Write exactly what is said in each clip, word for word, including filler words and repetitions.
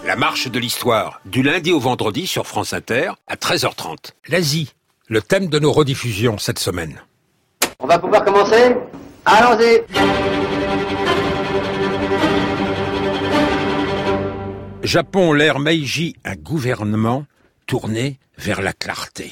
La marche de l'histoire, du lundi au vendredi sur France Inter, à treize heures trente. L'Asie, le thème de nos rediffusions cette semaine. On va pouvoir commencer ? Allons-y ! Japon, l'ère Meiji, un gouvernement tourné vers la clarté.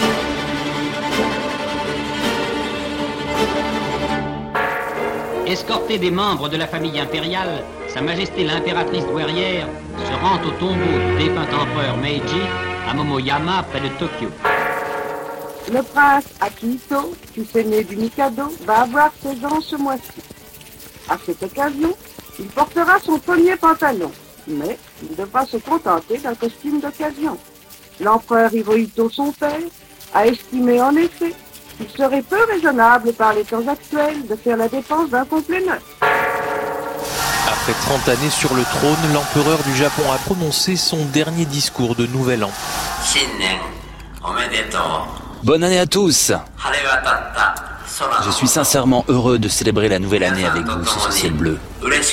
Escorté des membres de la famille impériale, Sa Majesté l'impératrice douairière se rend au tombeau du défunt empereur Meiji à Momoyama, près de Tokyo. Le prince Akihito, fils aîné du Mikado, va avoir seize ans ce mois-ci. À cette occasion, il portera son premier pantalon, mais il devra se contenter d'un costume d'occasion. L'empereur Hirohito, son père, a estimé en effet qu'il serait peu raisonnable par les temps actuels de faire la dépense d'un complet neuf. Après trente années sur le trône, l'empereur du Japon a prononcé son dernier discours de Nouvel An. Bonne année à tous. Je suis sincèrement heureux de célébrer la nouvelle année avec vous sous ce ciel bleu.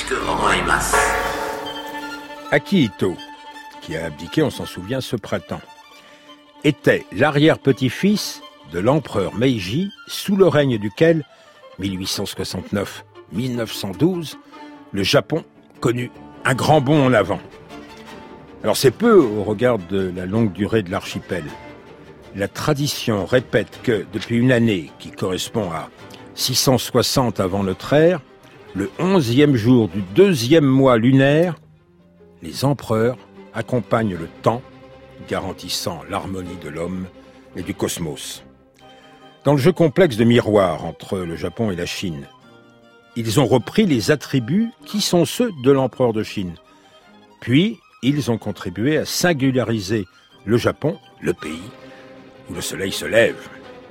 Akihito, qui a abdiqué, on s'en souvient, ce printemps, était l'arrière-petit-fils de l'empereur Meiji, sous le règne duquel, mille huit cent soixante-neuf à mille neuf cent douze, le Japon connut un grand bond en avant. Alors c'est peu au regard de la longue durée de l'archipel. La tradition répète que depuis une année qui correspond à six cent soixante avant notre ère, le onzième jour du deuxième mois lunaire, les empereurs accompagnent le temps, garantissant l'harmonie de l'homme et du cosmos. Dans le jeu complexe de miroir entre le Japon et la Chine, ils ont repris les attributs qui sont ceux de l'empereur de Chine. Puis, ils ont contribué à singulariser le Japon, le pays où le soleil se lève.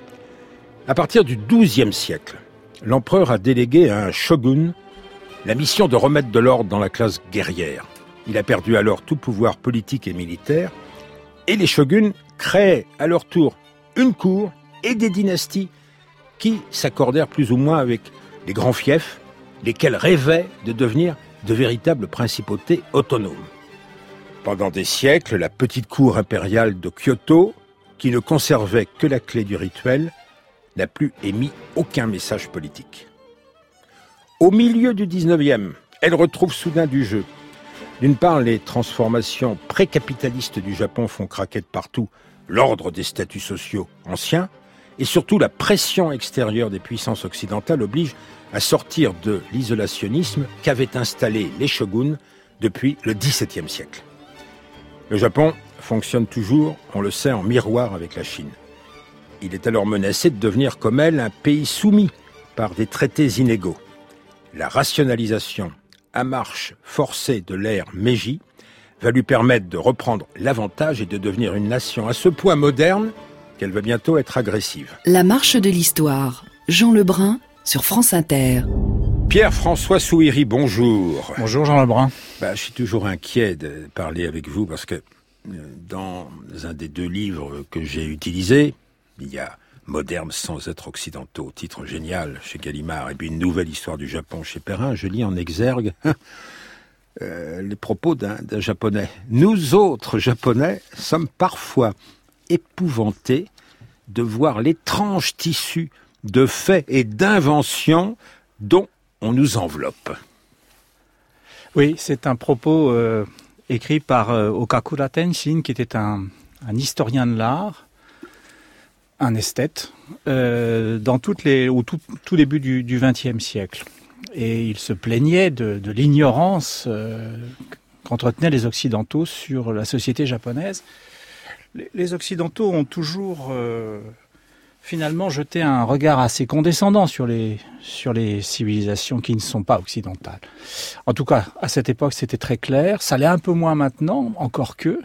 À partir du douzième siècle, l'empereur a délégué à un shogun la mission de remettre de l'ordre dans la classe guerrière. Il a perdu alors tout pouvoir politique et militaire, et les shoguns créaient à leur tour une cour et des dynasties qui s'accordèrent plus ou moins avec les grands fiefs, lesquels rêvaient de devenir de véritables principautés autonomes. Pendant des siècles, la petite cour impériale de Kyoto, qui ne conservait que la clé du rituel, n'a plus émis aucun message politique. Au milieu du dix-neuvième, elle retrouve soudain du jeu. D'une part, les transformations pré-capitalistes du Japon font craquer de partout l'ordre des statuts sociaux anciens, et surtout la pression extérieure des puissances occidentales oblige à sortir de l'isolationnisme qu'avaient installé les shoguns depuis le dix-septième siècle. Le Japon fonctionne toujours, on le sait, en miroir avec la Chine. Il est alors menacé de devenir comme elle un pays soumis par des traités inégaux. La rationalisation à marche forcée de l'ère Meiji va lui permettre de reprendre l'avantage et de devenir une nation à ce point moderne qu'elle va bientôt être agressive. La marche de l'histoire. Jean Lebrun sur France Inter. Pierre-François Souhiri, bonjour. Bonjour Jean Lebrun. Bah, je suis toujours inquiet de parler avec vous parce que dans un des deux livres que j'ai utilisés, il y a Modernes sans être occidentaux, titre génial chez Gallimard, et puis Une nouvelle histoire du Japon chez Perrin, je lis en exergue euh, les propos d'un, d'un Japonais. Nous autres Japonais sommes parfois épouvantés de voir l'étrange tissu de faits et d'inventions dont on nous enveloppe. Oui, c'est un propos euh, écrit par euh, Okakura Tenshin, qui était un, un historien de l'art, un esthète, euh, dans toutes les, au tout, tout début du vingtième siècle. Et il se plaignait de, de l'ignorance euh, qu'entretenaient les Occidentaux sur la société japonaise. Les, les Occidentaux ont toujours euh, finalement jeté un regard assez condescendant sur les, sur les civilisations qui ne sont pas occidentales. En tout cas, à cette époque, c'était très clair. Ça l'est un peu moins maintenant, encore que.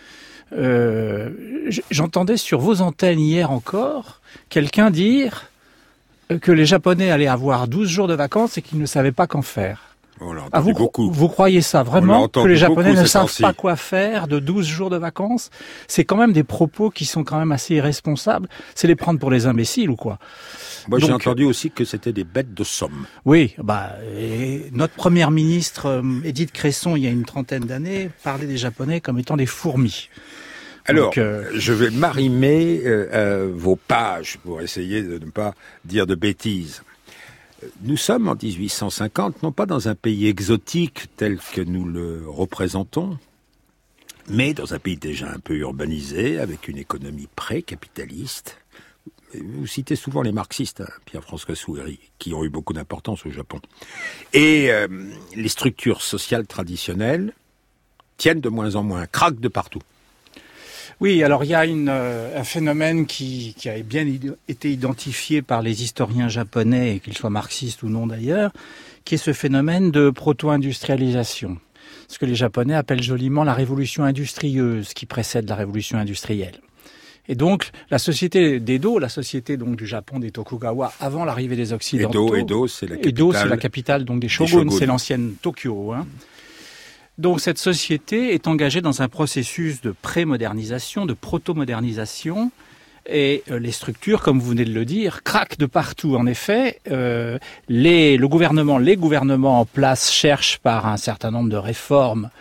Euh, j'entendais sur vos antennes hier encore quelqu'un dire que les Japonais allaient avoir douze jours de vacances et qu'ils ne savaient pas qu'en faire. On l'a entendu ah, vous, beaucoup. Vous croyez ça vraiment, que les Japonais ne savent pas quoi faire de douze jours de vacances? C'est quand même des propos qui sont quand même assez irresponsables. C'est les prendre pour les imbéciles ou quoi? Moi, j'ai entendu aussi que c'était des bêtes de somme. Oui, bah, et notre première ministre, euh, Édith Cresson, il y a une trentaine d'années, parlait des Japonais comme étant des fourmis. Alors, Donc, euh... je vais m'arrimer euh, à vos pages pour essayer de ne pas dire de bêtises. Nous sommes en dix-huit cent cinquante, non pas dans un pays exotique tel que nous le représentons, mais dans un pays déjà un peu urbanisé, avec une économie pré-capitaliste. Vous citez souvent les marxistes, hein, Pierre-François Souhéry, qui ont eu beaucoup d'importance au Japon. Et euh, les structures sociales traditionnelles tiennent de moins en moins, craquent de partout. Oui, alors il y a une, euh, un phénomène qui, qui a bien id- été identifié par les historiens japonais, qu'ils soient marxistes ou non d'ailleurs, qui est ce phénomène de proto-industrialisation. Ce que les Japonais appellent joliment la révolution industrieuse qui précède la révolution industrielle. Et donc, la société d'Edo, la société donc du Japon des Tokugawa, avant l'arrivée des Occidentaux... Edo, Edo c'est la capitale, Edo, c'est la capitale donc des shoguns, des shoguns. C'est l'ancienne Tokyo, hein. Donc cette société est engagée dans un processus de pré-modernisation, de proto-modernisation, et euh, les structures, comme vous venez de le dire, craquent de partout. En effet, euh, les, le gouvernement, les gouvernements en place cherchent par un certain nombre de réformes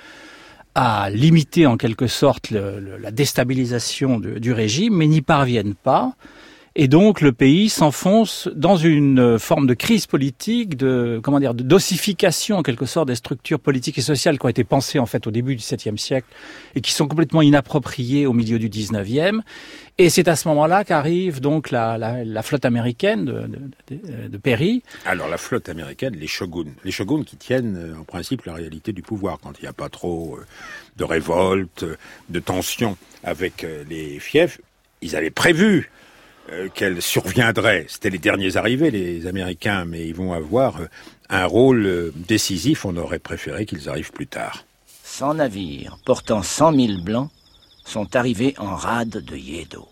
à limiter en quelque sorte le, le, la déstabilisation de, du régime, mais n'y parviennent pas. Et donc le pays s'enfonce dans une forme de crise politique, de comment dire, de d'ossification en quelque sorte des structures politiques et sociales qui ont été pensées en fait au début du septième siècle et qui sont complètement inappropriées au milieu du dix-neuvième. Et c'est à ce moment-là qu'arrive donc la, la, la flotte américaine de, de, de, de Perry. Alors la flotte américaine, les shoguns, les shoguns qui tiennent en principe la réalité du pouvoir quand il n'y a pas trop de révolte, de tensions avec les fiefs. Ils avaient prévu Euh, qu'elle surviendrait. C'était les derniers arrivés, les Américains, mais ils vont avoir euh, un rôle euh, décisif. On aurait préféré qu'ils arrivent plus tard. cent navires portant cent mille blancs sont arrivés en rade de Yedo.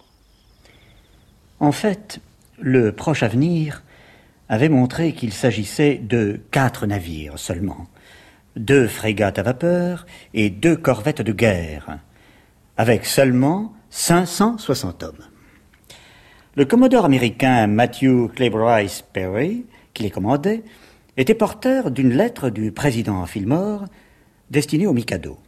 En fait, le proche avenir avait montré qu'il s'agissait de quatre navires seulement. Deux frégates à vapeur et deux corvettes de guerre, avec seulement cinq cent soixante hommes. Le commodore américain Matthew Claybryce Perry, qui les commandait, était porteur d'une lettre du président Fillmore destinée au Mikado.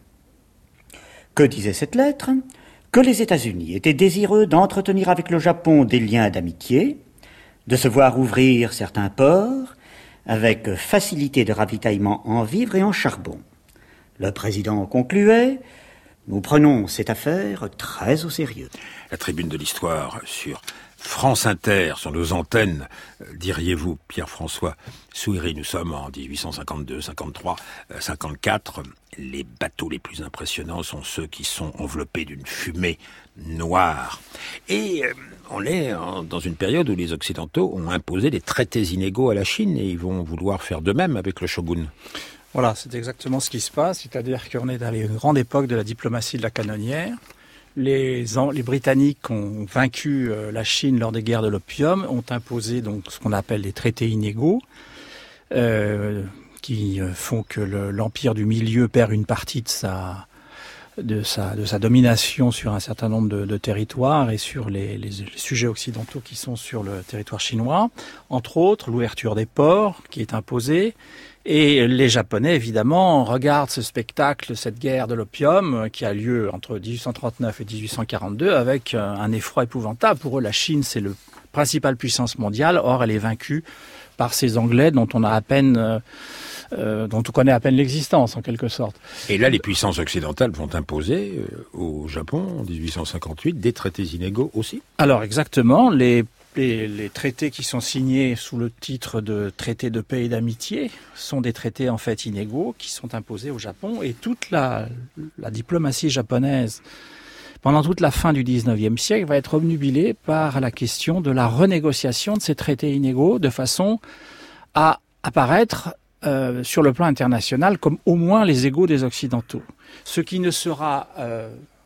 Que disait cette lettre? Que les États-Unis étaient désireux d'entretenir avec le Japon des liens d'amitié, de se voir ouvrir certains ports, avec facilité de ravitaillement en vivres et en charbon. Le président concluait: nous prenons cette affaire très au sérieux. La tribune de l'histoire sur France Inter, sur nos antennes, euh, diriez-vous, Pierre-François Souhéry, nous sommes en dix-huit cent cinquante-deux, cinquante-trois, cinquante-quatre. Les bateaux les plus impressionnants sont ceux qui sont enveloppés d'une fumée noire. Et euh, on est en, dans une période où les Occidentaux ont imposé des traités inégaux à la Chine et ils vont vouloir faire de même avec le shogun. Voilà, c'est exactement ce qui se passe, c'est-à-dire qu'on est dans les grandes époques de la diplomatie de la canonnière. Les, les Britanniques ont vaincu euh, la Chine lors des guerres de l'opium, ont imposé donc ce qu'on appelle des traités inégaux, euh, qui font que le, l'empire du milieu perd une partie de sa, de sa, de sa domination sur un certain nombre de, de territoires et sur les, les, les sujets occidentaux qui sont sur le territoire chinois. Entre autres, l'ouverture des ports qui est imposée. Et les Japonais, évidemment, regardent ce spectacle, cette guerre de l'opium qui a lieu entre dix-huit cent trente-neuf et dix-huit cent quarante-deux avec un effroi épouvantable. Pour eux, la Chine, c'est la principale puissance mondiale. Or, elle est vaincue par ces Anglais dont on a à peine, euh, dont on connaît à peine l'existence, en quelque sorte. Et là, les puissances occidentales vont imposer euh, au Japon, en dix-huit cent cinquante-huit, des traités inégaux aussi. Alors, exactement. Les Les, les traités qui sont signés sous le titre de traités de paix et d'amitié sont des traités en fait inégaux qui sont imposés au Japon, et toute la, la diplomatie japonaise pendant toute la fin du dix-neuvième siècle va être obnubilée par la question de la renégociation de ces traités inégaux de façon à apparaître euh, sur le plan international comme au moins les égaux des Occidentaux. Ce qui ne sera euh,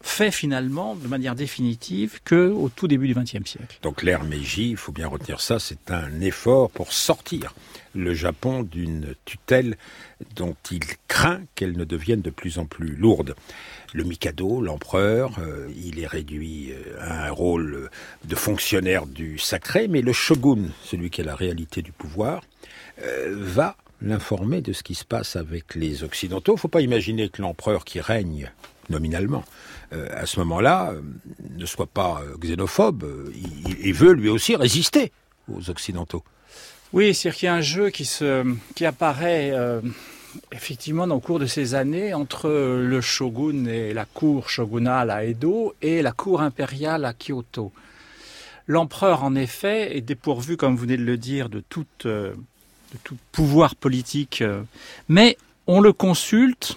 fait finalement de manière définitive qu'au tout début du vingtième siècle. Donc l'ère Meiji, il faut bien retenir ça, c'est un effort pour sortir le Japon d'une tutelle dont il craint qu'elle ne devienne de plus en plus lourde. Le Mikado, l'empereur, euh, il est réduit euh, à un rôle de fonctionnaire du sacré, mais le shogun, celui qui a la réalité du pouvoir, euh, va l'informer de ce qui se passe avec les Occidentaux. Il ne faut pas imaginer que l'empereur qui règne nominalement, euh, à ce moment-là, euh, ne soit pas euh, xénophobe. Euh, il, il veut lui aussi résister aux Occidentaux. Oui, c'est-à-dire qu'il y a un jeu qui, se, qui apparaît euh, effectivement au cours de ces années entre le shogun et la cour shogunale à Edo et la cour impériale à Kyoto. L'empereur, en effet, est dépourvu, comme vous venez de le dire, de toute... Euh, de tout pouvoir politique, mais on le consulte,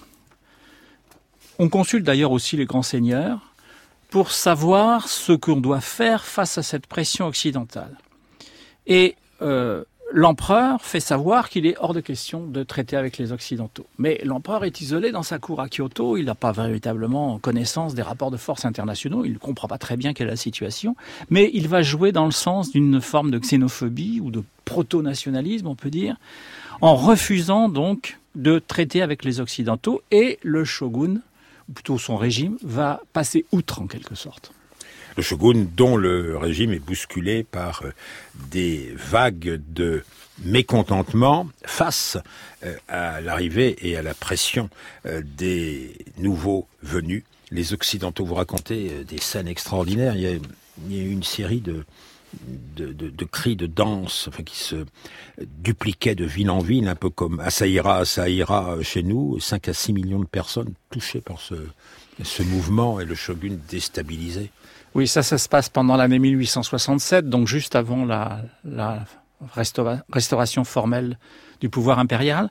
on consulte d'ailleurs aussi les grands seigneurs, pour savoir ce qu'on doit faire face à cette pression occidentale. Et euh, l'empereur fait savoir qu'il est hors de question de traiter avec les Occidentaux. Mais l'empereur est isolé dans sa cour à Kyoto, il n'a pas véritablement connaissance des rapports de force internationaux, il ne comprend pas très bien quelle est la situation, mais il va jouer dans le sens d'une forme de xénophobie ou de proto-nationalisme, on peut dire, en refusant donc de traiter avec les Occidentaux, et le shogun, ou plutôt son régime, va passer outre en quelque sorte. Le shogun dont le régime est bousculé par des vagues de mécontentement face à l'arrivée et à la pression des nouveaux venus. Les Occidentaux, vous racontez des scènes extraordinaires. Il y a, il y a eu une série de, de, de, de cris, de danse, enfin, qui se dupliquaient de ville en ville, un peu comme Asaïra, Asaïra chez nous. cinq à six millions de personnes touchées par ce, ce mouvement et le shogun déstabilisé. Oui, ça, ça se passe pendant l'année mille huit cent soixante-sept, donc juste avant la, la restaura- restauration formelle du pouvoir impérial.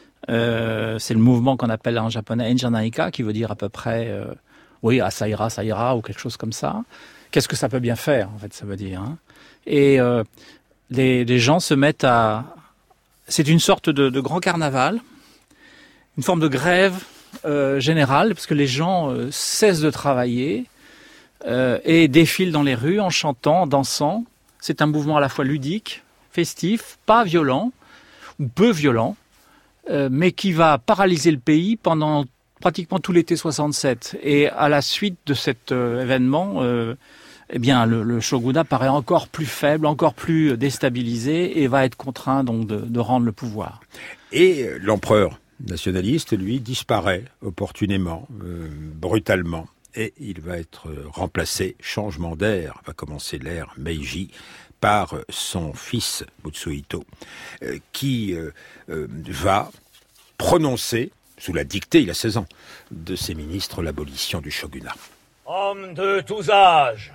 Euh, c'est le mouvement qu'on appelle en japonais Enjanaika, qui veut dire à peu près, euh, oui, Asaïra, Saïra, ou quelque chose comme ça. Qu'est-ce que ça peut bien faire, en fait, ça veut dire. Hein. Et euh, les, les gens se mettent à... C'est une sorte de, de grand carnaval, une forme de grève euh, générale, parce que les gens euh, cessent de travailler, Euh, et défilent dans les rues en chantant, en dansant. C'est un mouvement à la fois ludique, festif, pas violent, ou peu violent, euh, mais qui va paralyser le pays pendant pratiquement tout l'été soixante-sept. Et à la suite de cet euh, événement, euh, eh bien, le, le shogunat paraît encore plus faible, encore plus déstabilisé, et va être contraint donc de, de rendre le pouvoir. Et l'empereur nationaliste, lui, disparaît opportunément, euh, brutalement. Et il va être remplacé, changement d'air, va commencer l'ère Meiji, par son fils Mutsuhito, euh, qui euh, euh, va prononcer, sous la dictée, il a seize ans, de ses ministres, l'abolition du shogunat. Hommes de tous âges,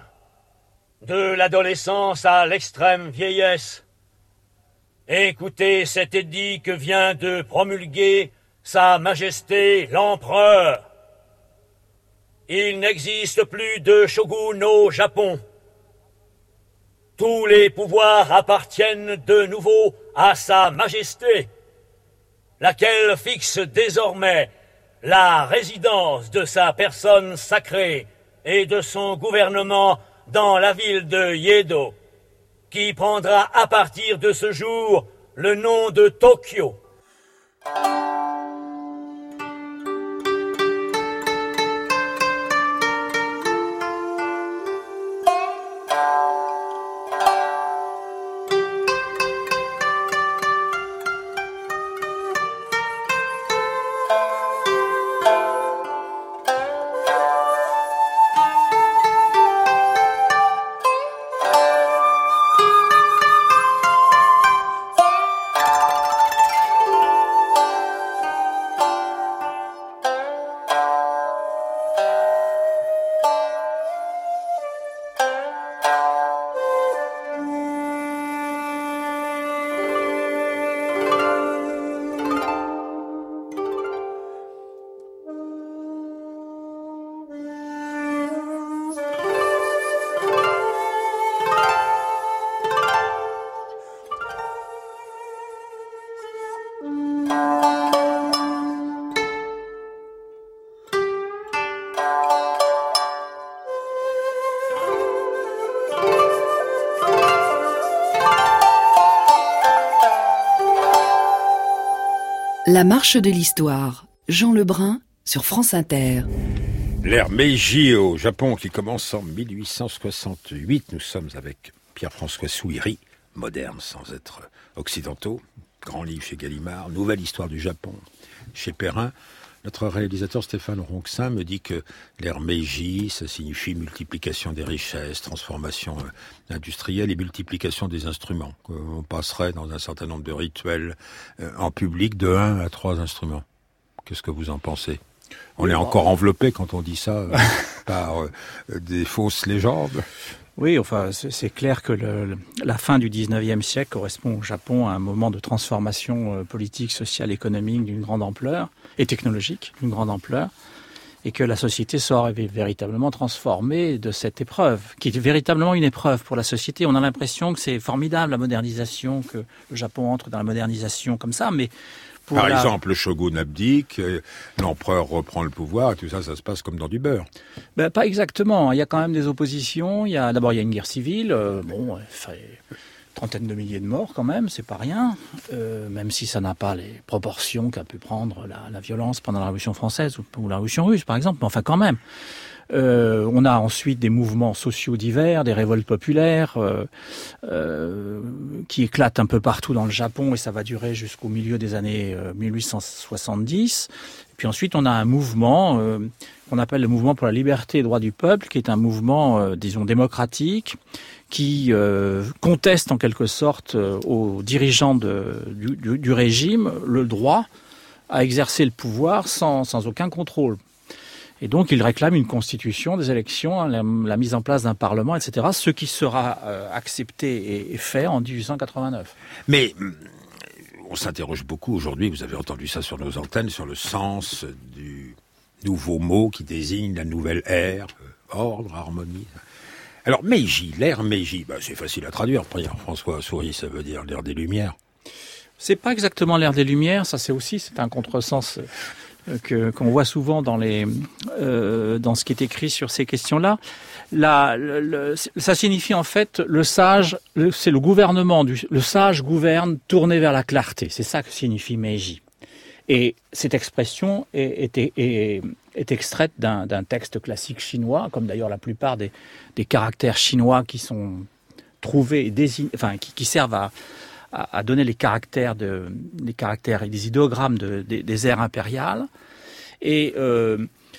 de l'adolescence à l'extrême vieillesse, écoutez cet édit que vient de promulguer Sa Majesté l'Empereur. Il n'existe plus de shogun au Japon. Tous les pouvoirs appartiennent de nouveau à Sa Majesté, laquelle fixe désormais la résidence de sa personne sacrée et de son gouvernement dans la ville de Yedo, qui prendra à partir de ce jour le nom de Tokyo. La marche de l'histoire. Jean Lebrun sur France Inter. L'ère Meiji au Japon qui commence en mille huit cent soixante-huit. Nous sommes avec Pierre-François Souiri, moderne sans être occidentaux. Grand livre chez Gallimard, Nouvelle histoire du Japon chez Perrin. Notre réalisateur Stéphane Ronxin me dit que l'ère Meiji, ça signifie multiplication des richesses, transformation industrielle et multiplication des instruments. On passerait dans un certain nombre de rituels en public de un à trois instruments. Qu'est-ce que vous en pensez ? On est encore enveloppé quand on dit ça par euh, des fausses légendes. Oui, enfin, c'est clair que le, la fin du dix-neuvième siècle correspond au Japon à un moment de transformation politique, sociale, économique d'une grande ampleur et technologique d'une grande ampleur, et que la société sera véritablement transformée de cette épreuve, qui est véritablement une épreuve pour la société. On a l'impression que c'est formidable la modernisation, que le Japon entre dans la modernisation comme ça, mais Pour Par la... exemple, le shogun abdique, l'empereur reprend le pouvoir, et tout ça, ça se passe comme dans du beurre. Ben, pas exactement. Il y a quand même des oppositions. Il y a, d'abord, il y a une guerre civile. Euh, bon, il fait une trentaine de milliers de morts quand même, c'est pas rien. Euh, même si ça n'a pas les proportions qu'a pu prendre la, la violence pendant la Révolution française ou, ou la Révolution russe, par exemple. Mais enfin, quand même. Euh, on a ensuite des mouvements sociaux divers, des révoltes populaires euh, euh, qui éclatent un peu partout dans le Japon, et ça va durer jusqu'au milieu des années euh, mille huit cent soixante-dix. Et puis ensuite, on a un mouvement euh, qu'on appelle le mouvement pour la liberté et droit du peuple, qui est un mouvement, euh, disons, démocratique, qui euh, conteste en quelque sorte euh, aux dirigeants de, du, du, du régime le droit à exercer le pouvoir sans, sans aucun contrôle. Et donc, il réclame une constitution, des élections, la, la mise en place d'un parlement, et cetera, ce qui sera euh, accepté et, et fait en dix-huit cent quatre-vingt-neuf. Mais on s'interroge beaucoup aujourd'hui, vous avez entendu ça sur nos antennes, sur le sens du nouveau mot qui désigne la nouvelle ère, euh, ordre, harmonie. Alors, Meiji, l'ère Meiji, bah, c'est facile à traduire, Pierre-François Souiri, ça veut dire l'ère des Lumières. C'est pas exactement l'ère des Lumières, ça c'est aussi, c'est un contresens que qu'on voit souvent dans les euh, dans ce qui est écrit sur ces questions-là. La, le, le, ça signifie en fait le sage, le, c'est le gouvernement du le sage gouverne tourné vers la clarté. C'est ça que signifie Meiji. Et cette expression est, est, est, est extraite d'un, d'un texte classique chinois, comme d'ailleurs la plupart des, des caractères chinois qui sont trouvés, désign, enfin qui, qui servent à à donner les caractères, de, les caractères et des idéogrammes de, de, des ères impériales. Et euh,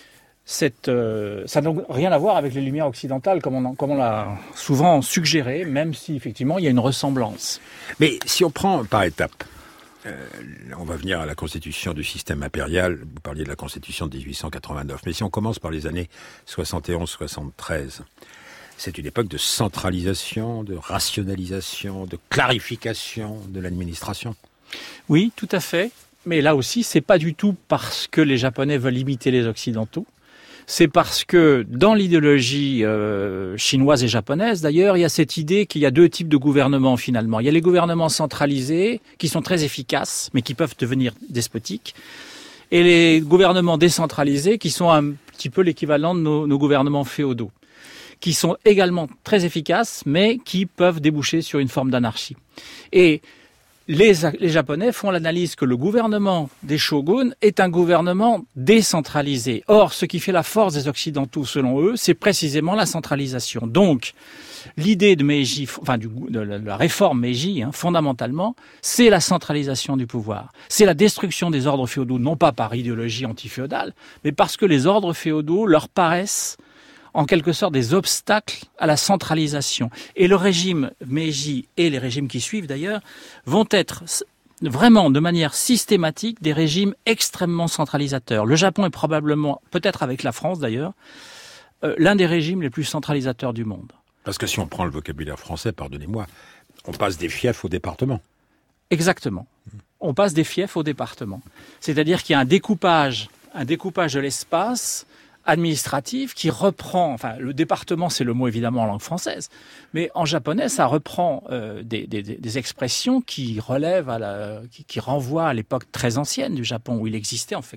cette, euh, ça n'a rien à voir avec les Lumières occidentales, comme on, comme on l'a souvent suggéré, même si effectivement il y a une ressemblance. Mais si on prend par étapes, euh, on va venir à la constitution du système impérial, vous parliez de la constitution de dix-huit cent quatre-vingt-neuf, mais si on commence par les années soixante et onze soixante-treize, c'est une époque de centralisation, de rationalisation, de clarification de l'administration. Oui, tout à fait. Mais là aussi, c'est pas du tout parce que les Japonais veulent imiter les Occidentaux. C'est parce que dans l'idéologie euh, chinoise et japonaise, d'ailleurs, il y a cette idée qu'il y a deux types de gouvernements finalement. Il y a les gouvernements centralisés, qui sont très efficaces, mais qui peuvent devenir despotiques, et les gouvernements décentralisés, qui sont un petit peu l'équivalent de nos, nos gouvernements féodaux, qui sont également très efficaces, mais qui peuvent déboucher sur une forme d'anarchie. Et les, les Japonais font l'analyse que le gouvernement des shoguns est un gouvernement décentralisé. Or, ce qui fait la force des Occidentaux, selon eux, c'est précisément la centralisation. Donc, l'idée de Meiji, enfin du, de la réforme Meiji, hein, fondamentalement, c'est la centralisation du pouvoir. C'est la destruction des ordres féodaux, non pas par idéologie antiféodale, mais parce que les ordres féodaux leur paraissent en quelque sorte des obstacles à la centralisation. Et le régime Meiji et les régimes qui suivent d'ailleurs vont être vraiment de manière systématique des régimes extrêmement centralisateurs. Le Japon est probablement, peut-être avec la France d'ailleurs, euh, l'un des régimes les plus centralisateurs du monde. Parce que si on prend le vocabulaire français, pardonnez-moi, on passe des fiefs au département. Exactement. On passe des fiefs au département. C'est-à-dire qu'il y a un découpage, un découpage de l'espace administratif qui reprend, enfin le département c'est le mot évidemment en langue française, mais en japonais ça reprend euh, des, des, des expressions qui relèvent à la, qui, qui renvoient à l'époque très ancienne du Japon où il existait en fait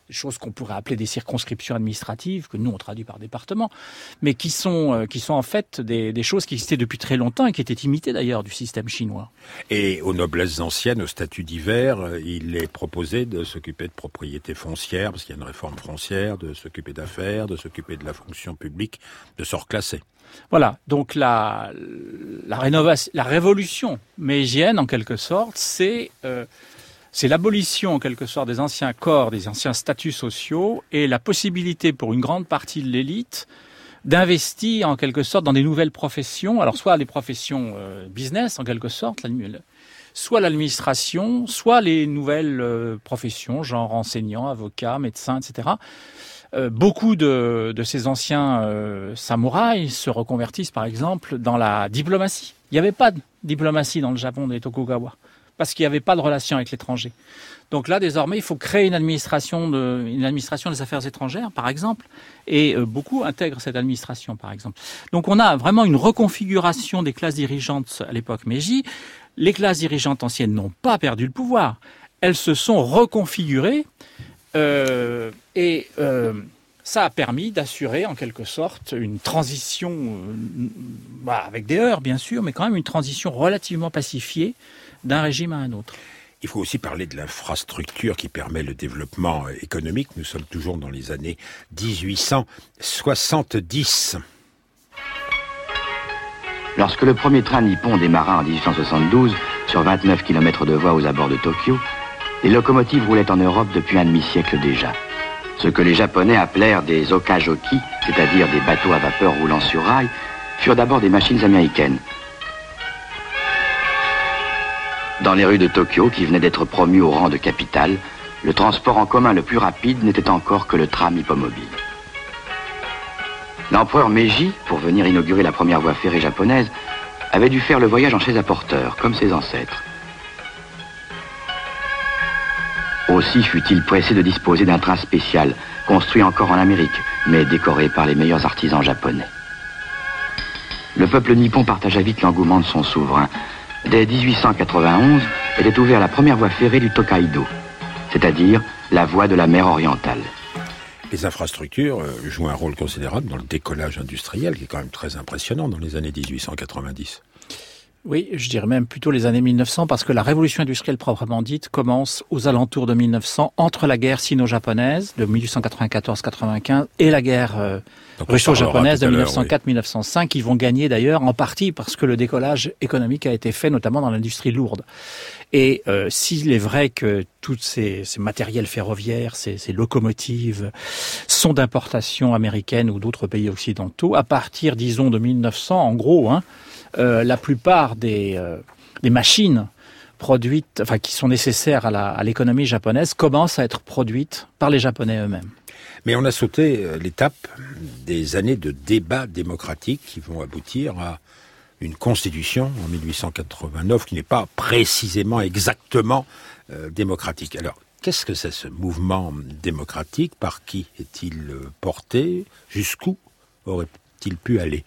des choses qu'on pourrait appeler des circonscriptions administratives, que nous on traduit par département, mais qui sont, euh, qui sont en fait des, des choses qui existaient depuis très longtemps et qui étaient imitées d'ailleurs du système chinois. Et aux noblesses anciennes, au statut divers, il est proposé de s'occuper de propriété foncière, parce qu'il y a une réforme foncière, de s'occuper d'affaires, de s'occuper de la fonction publique, de se reclasser. Voilà, donc la, la, rénovation, la révolution meijienne, en quelque sorte, c'est... Euh, C'est l'abolition, en quelque sorte, des anciens corps, des anciens statuts sociaux et la possibilité pour une grande partie de l'élite d'investir, en quelque sorte, dans des nouvelles professions. Alors, soit les professions euh, business, en quelque sorte, soit l'administration, soit les nouvelles euh, professions, genre enseignants, avocats, médecins, et cetera. Euh, beaucoup de, de ces anciens euh, samouraïs se reconvertissent, par exemple, dans la diplomatie. Il n'y avait pas de diplomatie dans le Japon des Tokugawa, parce qu'il n'y avait pas de relation avec l'étranger. Donc là, désormais, il faut créer une administration, de, une administration des affaires étrangères, par exemple, et euh, beaucoup intègrent cette administration, par exemple. Donc on a vraiment une reconfiguration des classes dirigeantes à l'époque Meiji. Les classes dirigeantes anciennes n'ont pas perdu le pouvoir. Elles se sont reconfigurées euh, et euh, ça a permis d'assurer, en quelque sorte, une transition, euh, bah, avec des heurts, bien sûr, mais quand même une transition relativement pacifiée d'un régime à un autre. Il faut aussi parler de l'infrastructure qui permet le développement économique. Nous sommes toujours dans les années dix-huit cent soixante-dix. Lorsque le premier train nippon démarra en dix-huit cent soixante-douze, sur vingt-neuf kilomètres de voie aux abords de Tokyo, les locomotives roulaient en Europe depuis un demi-siècle déjà. Ce que les Japonais appelèrent des okajoki, c'est-à-dire des bateaux à vapeur roulant sur rail, furent d'abord des machines américaines. Dans les rues de Tokyo, qui venaient d'être promues au rang de capitale, le transport en commun le plus rapide n'était encore que le tram hippomobile. L'empereur Meiji, pour venir inaugurer la première voie ferrée japonaise, avait dû faire le voyage en chaise à porteurs, comme ses ancêtres. Aussi fut-il pressé de disposer d'un train spécial, construit encore en Amérique, mais décoré par les meilleurs artisans japonais. Le peuple nippon partagea vite l'engouement de son souverain. Dès dix-huit cent quatre-vingt-onze, était ouverte la première voie ferrée du Tokaido, c'est-à-dire la voie de la mer orientale. Les infrastructures jouent un rôle considérable dans le décollage industriel, qui est quand même très impressionnant dans les années dix-huit cent quatre-vingt-dix. Oui, je dirais même plutôt les années mille neuf cents, parce que la révolution industrielle proprement dite commence aux alentours de mille neuf cents, entre la guerre sino-japonaise de mille huit cent quatre-vingt-quatorze quatre-vingt-quinze et la guerre euh, russo-japonaise de mille neuf cent quatre mille neuf cent cinq, qui vont gagner d'ailleurs en partie parce que le décollage économique a été fait notamment dans l'industrie lourde. Et euh, s'il est vrai que tous ces, ces matériels ferroviaires, ces, ces locomotives sont d'importation américaine ou d'autres pays occidentaux, à partir, disons, de mille neuf cents, en gros, hein, euh, la plupart des, euh, des machines produites, enfin qui sont nécessaires à, la, à l'économie japonaise, commencent à être produites par les Japonais eux-mêmes. Mais on a sauté l'étape des années de débat démocratique qui vont aboutir à une constitution en mille huit cent quatre-vingt-neuf qui n'est pas précisément exactement euh, démocratique. Alors, qu'est-ce que c'est ce mouvement démocratique? Par qui est-il porté? Jusqu'où aurait-il pu aller?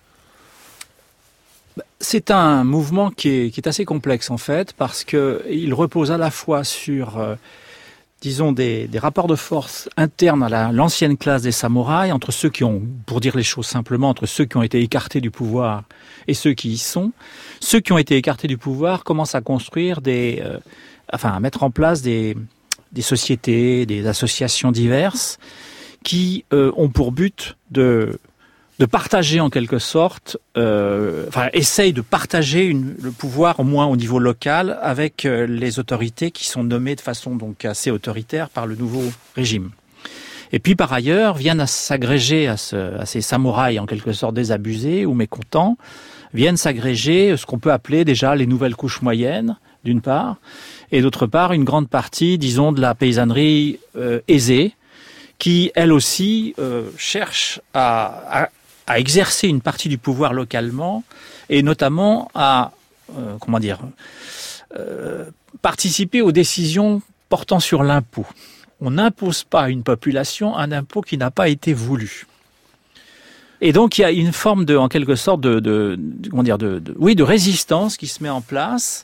C'est un mouvement qui est, qui est assez complexe en fait, parce que il repose à la fois sur, euh, disons, des, des rapports de force internes à la, l'ancienne classe des samouraïs, entre ceux qui ont, pour dire les choses simplement, entre ceux qui ont été écartés du pouvoir et ceux qui y sont. Ceux qui ont été écartés du pouvoir commencent à construire des, euh, enfin, à mettre en place des, des sociétés, des associations diverses qui euh, ont pour but de de partager en quelque sorte, euh, enfin, essaye de partager une, le pouvoir au moins au niveau local avec euh, les autorités qui sont nommées de façon donc assez autoritaire par le nouveau régime. Et puis par ailleurs viennent à s'agréger à, ce, à ces samouraïs en quelque sorte désabusés ou mécontents, viennent s'agréger ce qu'on peut appeler déjà les nouvelles couches moyennes d'une part, et d'autre part une grande partie, disons, de la paysannerie euh, aisée, qui elle aussi euh, cherche à, à à exercer une partie du pouvoir localement et notamment à euh, comment dire euh, participer aux décisions portant sur l'impôt. On n'impose pas à une population un impôt qui n'a pas été voulu. Et donc il y a une forme de, en quelque sorte de, de, de comment dire, de, de, oui, de résistance qui se met en place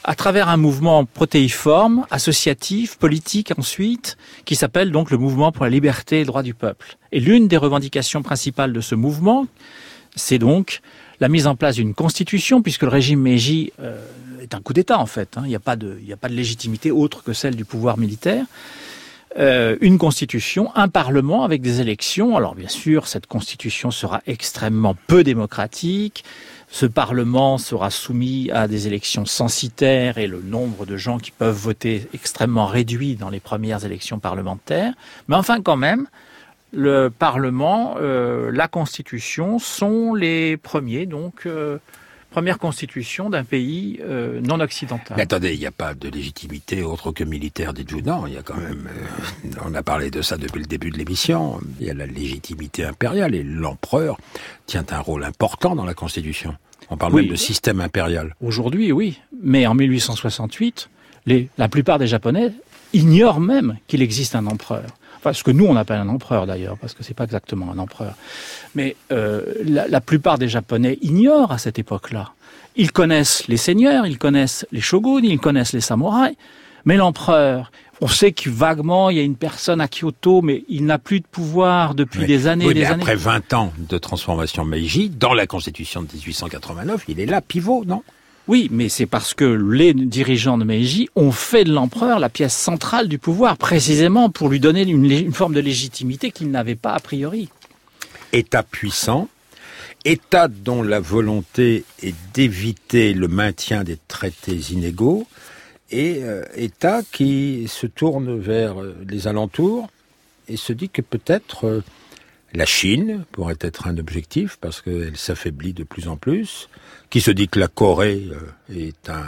à travers un mouvement protéiforme, associatif, politique ensuite, qui s'appelle donc le Mouvement pour la liberté et le droit du peuple. Et l'une des revendications principales de ce mouvement, c'est donc la mise en place d'une constitution, puisque le régime Meiji euh, est un coup d'État en fait. Hein. Il n'y a pas de, il n'y a pas de légitimité autre que celle du pouvoir militaire. Euh, une constitution, un parlement avec des élections. Alors bien sûr, cette constitution sera extrêmement peu démocratique. Ce parlement sera soumis à des élections censitaires et le nombre de gens qui peuvent voter extrêmement réduit dans les premières élections parlementaires. Mais enfin quand même, le Parlement, euh, la Constitution sont les premiers, donc euh, première constitution d'un pays euh, non occidental. Mais attendez, il n'y a pas de légitimité autre que militaire, dites-vous. Non, il y a quand même, euh, on a parlé de ça depuis le début de l'émission, il y a la légitimité impériale et l'empereur tient un rôle important dans la Constitution. On parle oui. même de système impérial. Aujourd'hui, oui, mais en mille huit cent soixante-huit, les, la plupart des Japonais ignorent même qu'il existe un empereur. Enfin, ce que nous on appelle un empereur d'ailleurs, parce que c'est pas exactement un empereur. Mais euh, la, la plupart des Japonais ignorent à cette époque-là. Ils connaissent les seigneurs, ils connaissent les shoguns, ils connaissent les samouraïs, mais l'empereur, on sait que vaguement il y a une personne à Kyoto, mais il n'a plus de pouvoir depuis oui. des années oui, et des mais années. Après vingt ans de transformation Meiji, dans la Constitution de dix-huit cent quatre-vingt-neuf, il est là, pivot, non ? Oui, mais c'est parce que les dirigeants de Meiji ont fait de l'empereur la pièce centrale du pouvoir, précisément pour lui donner une, une forme de légitimité qu'il n'avait pas a priori. État puissant, État dont la volonté est d'éviter le maintien des traités inégaux, et euh, État qui se tourne vers euh, les alentours et se dit que peut-être euh, la Chine pourrait être un objectif parce qu'elle s'affaiblit de plus en plus, qui se dit que la Corée euh, est un,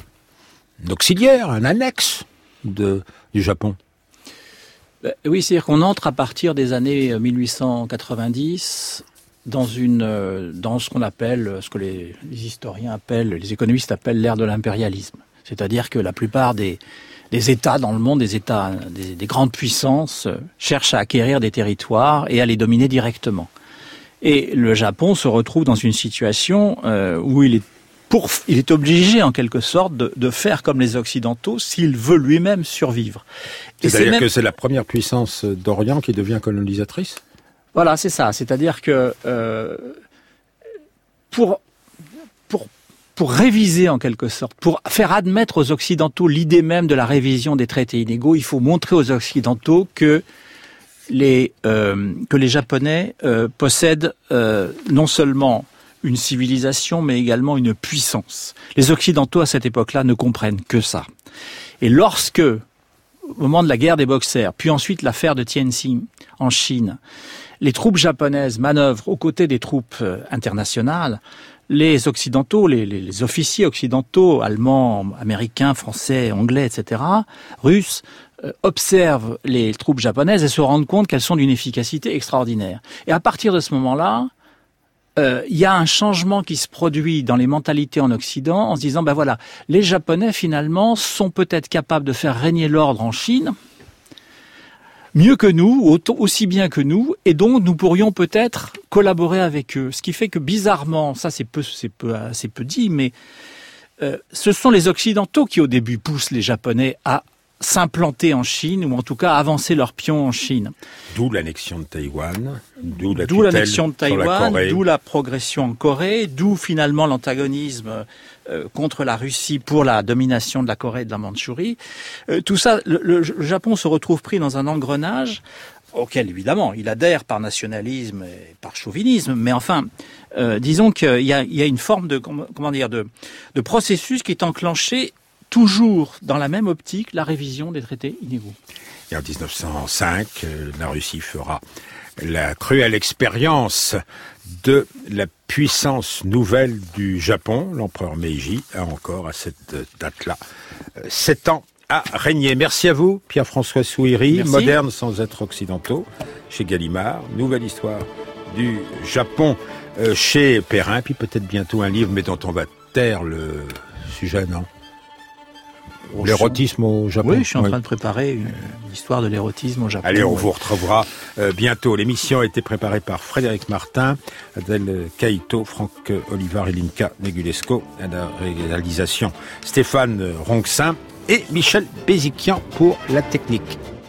un auxiliaire, un annexe de, du Japon. Oui, c'est-à-dire qu'on entre à partir des années mille huit cent quatre-vingt-dix dans une, dans ce qu'on appelle, ce que les, les historiens appellent, les économistes appellent l'ère de l'impérialisme. C'est-à-dire que la plupart des, des États dans le monde, des États, des, des grandes puissances, cherchent à acquérir des territoires et à les dominer directement. Et le Japon se retrouve dans une situation euh, où il est, pour, il est obligé en quelque sorte de, de faire comme les Occidentaux s'il veut lui-même survivre. Et C'est-à-dire c'est même... que c'est la première puissance d'Orient qui devient colonisatrice ? Voilà, c'est ça. C'est-à-dire que euh, pour, pour, pour réviser en quelque sorte, pour faire admettre aux Occidentaux l'idée même de la révision des traités inégaux, il faut montrer aux Occidentaux que les euh, que les Japonais euh, possèdent euh, non seulement une civilisation, mais également une puissance. Les Occidentaux, à cette époque-là, ne comprennent que ça. Et lorsque, au moment de la guerre des Boxers, puis ensuite l'affaire de Tianjin en Chine, les troupes japonaises manœuvrent aux côtés des troupes euh, internationales, les Occidentaux, les, les, les officiers occidentaux, allemands, américains, français, anglais, et cetera, russes, observent les troupes japonaises et se rendent compte qu'elles sont d'une efficacité extraordinaire. Et à partir de ce moment-là, euh, il y a un changement qui se produit dans les mentalités en Occident en se disant, ben voilà, les Japonais finalement sont peut-être capables de faire régner l'ordre en Chine, mieux que nous, aussi bien que nous, et donc nous pourrions peut-être collaborer avec eux. Ce qui fait que bizarrement, ça c'est peu, c'est peu, c'est peu dit, mais euh, ce sont les Occidentaux qui au début poussent les Japonais à s'implanter en Chine, ou en tout cas avancer leurs pions en Chine. D'où l'annexion de Taïwan, d'où la d'où l'annexion de Taïwan, la d'où la progression en Corée, d'où finalement l'antagonisme euh, contre la Russie pour la domination de la Corée et de la Mandchourie. Euh, tout ça, le, le Japon se retrouve pris dans un engrenage auquel, évidemment, il adhère par nationalisme et par chauvinisme, mais enfin, euh, disons qu'il y a, il y a une forme de, comment dire, de, de processus qui est enclenché toujours dans la même optique, la révision des traités inégaux. Et en dix-neuf cent cinq, la Russie fera la cruelle expérience de la puissance nouvelle du Japon. L'empereur Meiji a encore, à cette date-là, sept ans à régner. Merci à vous, Pierre-François Souiri. Merci. Moderne sans être occidentaux, chez Gallimard. Nouvelle histoire du Japon euh, chez Perrin. Puis peut-être bientôt un livre, mais dont on va taire le sujet, non ? L'érotisme au Japon. Oui, je suis en oui. train de préparer une, une histoire de l'érotisme au Japon. Allez, on oui. vous retrouvera euh, bientôt. L'émission a été préparée par Frédéric Martin, Adèle Kaito, Franck Olivard et Linka Negulesco, à la réalisation Stéphane Ronxin et Michel Béziquian pour la technique.